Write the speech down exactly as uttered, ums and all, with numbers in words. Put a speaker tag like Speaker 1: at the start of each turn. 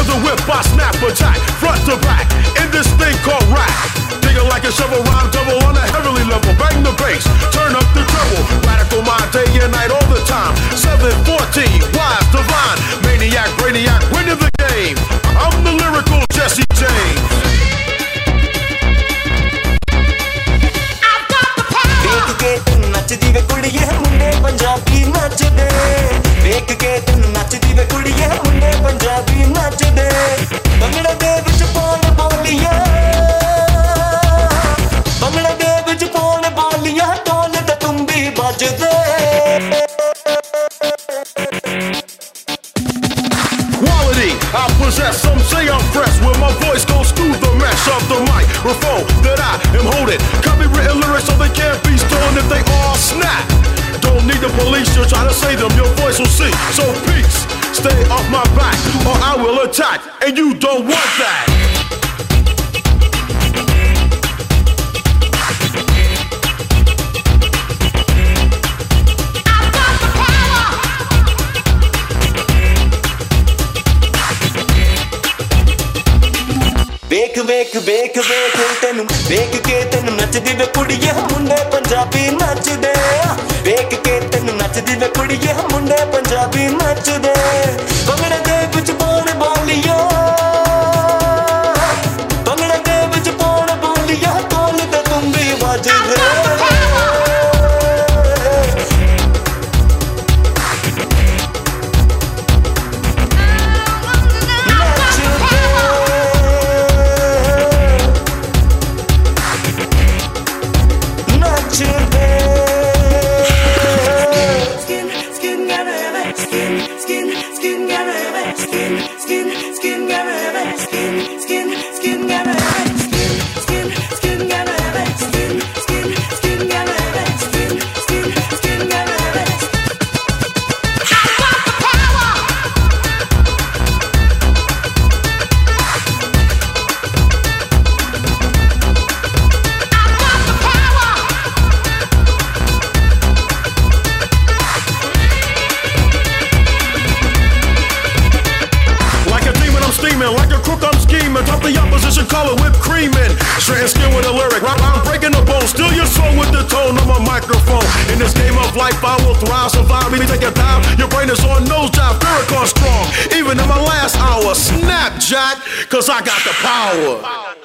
Speaker 1: with a whip, I snap attack, front to back, in this thing called rap. Digging like a shovel, rhyme double on a heavenly level. Bang the bass, turn up the treble. Radical mind day and night all the time. seven fourteen, wise, divine, maniac, brainiac, winning the game. I'm the lyrical Jesse James.
Speaker 2: देख के तुम नचदी वे कुड़िए मुंडे पंजाबी नच दे देख के तुम नचदी वे कुड़िए मुंडे पंजाबी नच दे भंगड़े दे विच पौन बोलियां भंगड़े दे विच पौन बोलियां ढोल ते तुम्बी बज दे
Speaker 1: Quality I possess, some say I'm fresh. When my voice goes through the mesh of the microphone that I am holding. Copywritten lyrics so they can't be stolen if they all snap. Don't need the police to try to say them, your voice will see. So peace, stay off my back or I will attack, and you don't want that.
Speaker 2: वेख वेख वेख वेख तेनू वेख के तेनू नचदी वे कुड़िए मुंडे पंजाबी नच दे वेख के तेनू नचदी वे कुड़िए मुंडे पंजाबी नच दे भंगड़े दे विच पौन बोलियां भंगड़े दे विच पौन बोलियां ढोल ते तुम्बी बज दे
Speaker 1: Like a crook I'm scheming, top the opposition color whipped cream in. Straight and skin with a lyric, I'm breaking the bone. Steal your soul with the tone of my microphone. In this game of life I will thrive, survive, maybe take a dive. Your brain is on nose job, Farrakhan strong. Even in my last hour, snap Jack, cause I got the power.